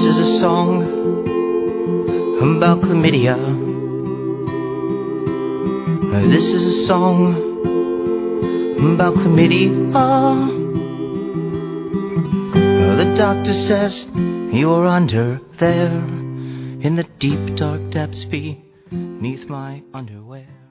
is a song about chlamydia. This is a song about chlamydia. The doctor says you're under there in the deep dark depths beneath my underwear.